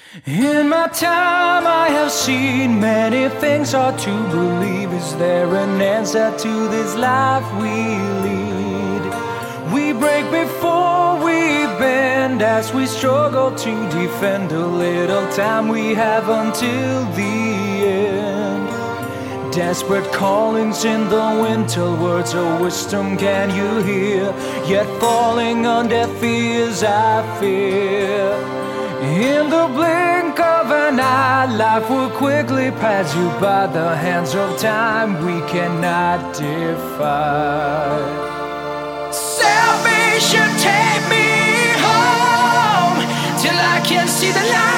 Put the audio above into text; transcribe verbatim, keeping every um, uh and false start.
In my time I have seen many things hard to believe. Is there an answer to this life we lead? We break before we bend as we struggle to defend a little time we have until the end. Desperate callings in the winter, words of wisdom can you hear? Yet falling on deaf ears I fear. In the blink of an eye, life will quickly pass you by. The hands of time we cannot defy. Salvation, take me home till I can see the light.